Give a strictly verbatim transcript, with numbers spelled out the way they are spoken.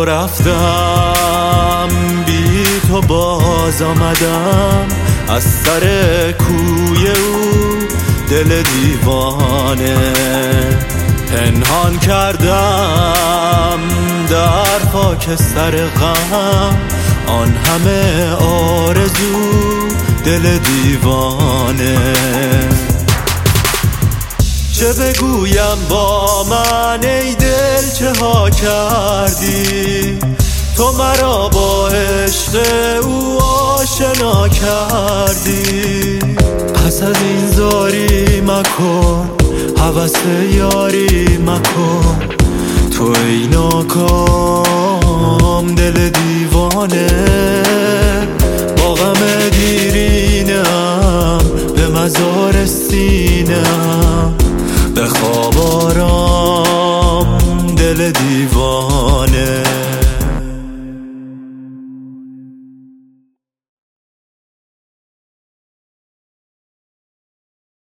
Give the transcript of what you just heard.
رفتم بی تو باز آمدم از سر کوی او دل دیوانه پنهان کردم در خاکستر غم آن همه آرزو دل دیوانه چه بگویم با من ای دل چه ها کردی تو مرا با عشق او آشنا کردی پس از این زاری مکن هوس یاری مکن تو ای ناکام دل دیوانه با غم دیرینم به مزار سینم به خواب آرام دل دیوانه